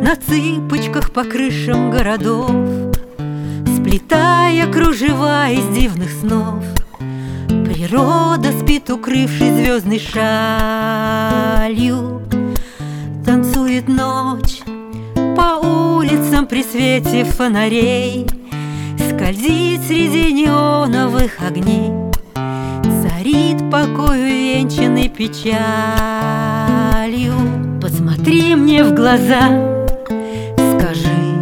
на цыпочках по крышам городов, сплетая кружева из дивных снов. Природа спит, укрывшись звездной шалью. Танцует ночь по улицам при свете фонарей, скользит среди неоновых огней. Царит покою, венчанный печалью. Посмотри мне в глаза, скажи,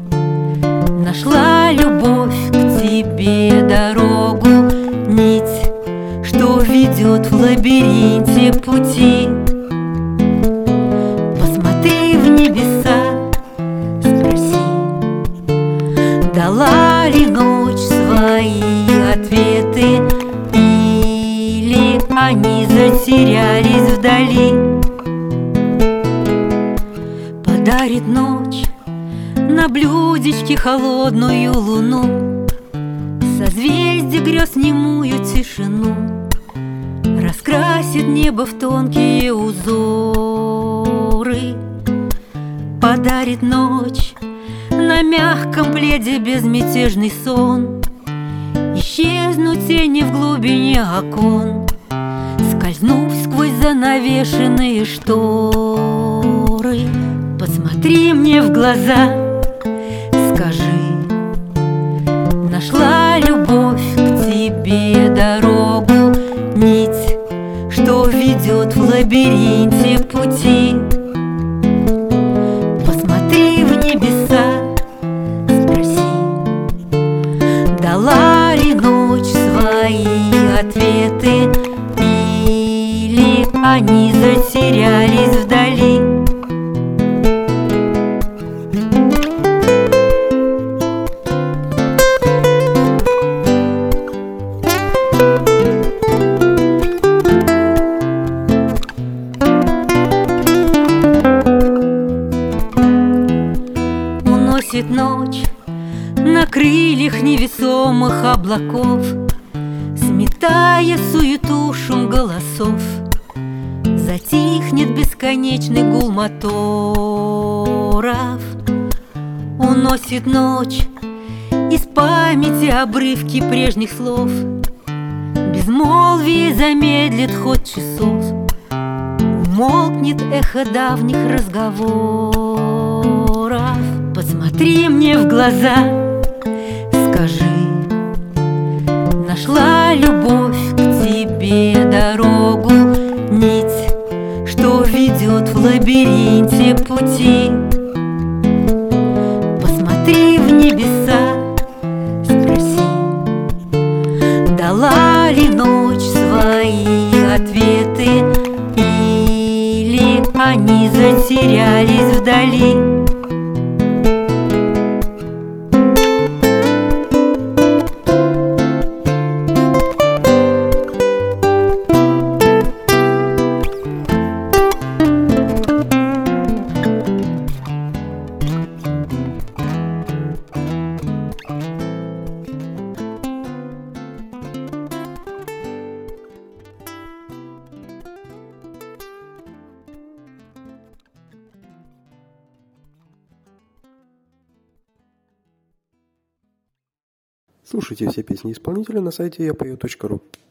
нашла любовь к тебе дорогу, нить, что ведет в лабиринте пути? Посмотри в небеса, спроси, дала ли ночь свои ответы, или они затерялись вдали? Подарит ночь на блюдечке холодную луну, созвездий грез немую тишину, раскрасит небо в тонкие узоры. Подарит ночь на мягком пледе безмятежный сон, исчезнут тени в глубине окон, скользнув сквозь занавешенные шторы. Посмотри мне в глаза, скажи, нашла любовь к тебе дорогу, нить, что ведет в лабиринте пути? Посмотри в небеса, спроси, дала ли ночь свои ответы, или они затерялись вдали? Уносит ночь на крыльях невесомых облаков, сметая суету шум голосов. Затихнет бесконечный гул моторов. Уносит ночь из памяти обрывки прежних слов, безмолвие замедлит ход часов, умолкнет эхо давних разговоров. Посмотри мне в глаза, скажи, нашла любовь к тебе дорогу, нить, что ведет в лабиринте пути? Посмотри в небеса, спроси, дала ли ночь свои ответы, или они затерялись вдали? Слушайте все песни исполнителя на сайте yapoe.ru.